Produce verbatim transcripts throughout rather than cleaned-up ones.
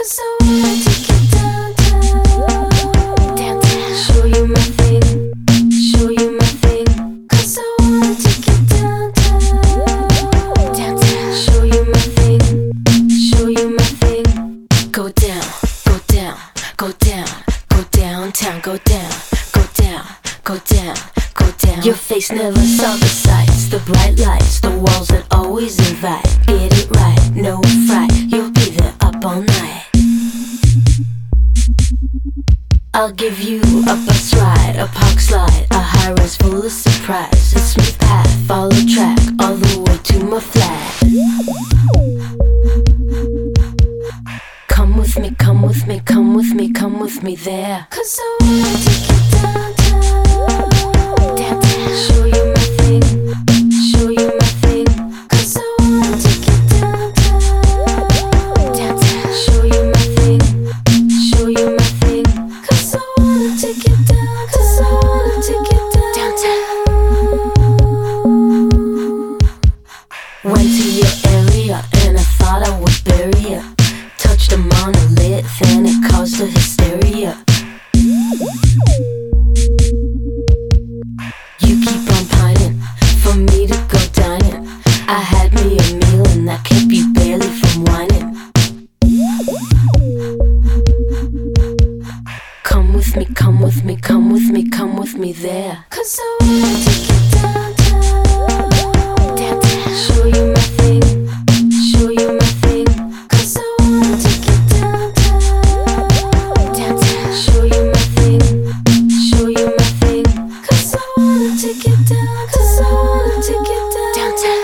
'Cause I wanna take you downtown, downtown. Show you my thing, show you my thing. 'Cause I wanna take you downtown, downtown. Show you my thing, show you my thing. Go down, go down, go down, go downtown, go down, go down, go down, go down. Your face never saw the sights, the bright lights, the walls that always invite. Get it right, no fright, you'll be there up all night. I'll give you a bus ride, a park slide, a high rise full of surprise. A smooth path, follow track, all the way to my flat. Come with me, come with me, come with me, come with me there. 'Cause I wanna take you downtown, downtown. Show you my thing, show you my thing. 'Cause I wanna take you downtown, downtown. Show you my thing, show you my thing. 'Cause I wanna take you down, 'cause I wanna take you down, downtown. Went to your area and I thought I would bury ya. Touched a monolith and it caused a hysteria. You keep on pining for me to go dining. I had me a meal and that kept you barely from whining. Come with me, come with me, come with me, come with me there. 'Cause I wanna take you downtown, downtown. Show you my thing, show you my thing. 'Cause I wanna take you downtown, downtown. Show you my thing, show you my thing. 'Cause I wanna take you down, 'cause I wanna take you down, downtown.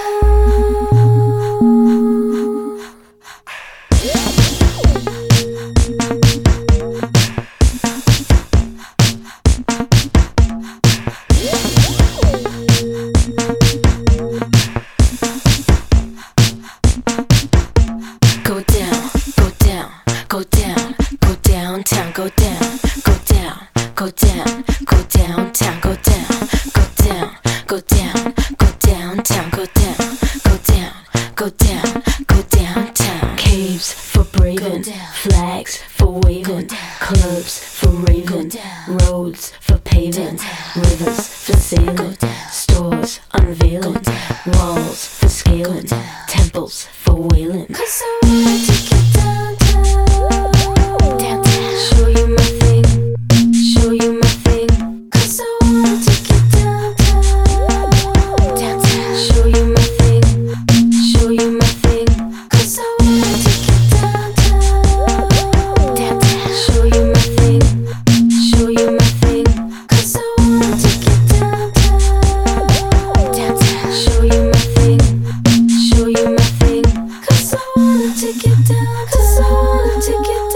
Go down, go down, go down, go downtown, go down, go down, go down, go downtown, go down, go down, go down, go downtown, go down, go down, go down, go downtown. Caves for braving, flags for waving, clubs for raving, roads for paving, rivers for sailing, stores unveiling, walls for scaling, temples for wailing. 'Cause I wanna take you downtown, downtown. Show you my thing, show you my thing. 'Cause I wanna take you downtown, downtown. Show you my thing, show you my thing. 'Cause I wanna take you downtown, downtown. Show you my thing, show you my thing. 'Cause I wanna take you downtown, downtown. Show you my thing, show you my thing. 'Cause I wanna take you down, 'cause I wanna take you down.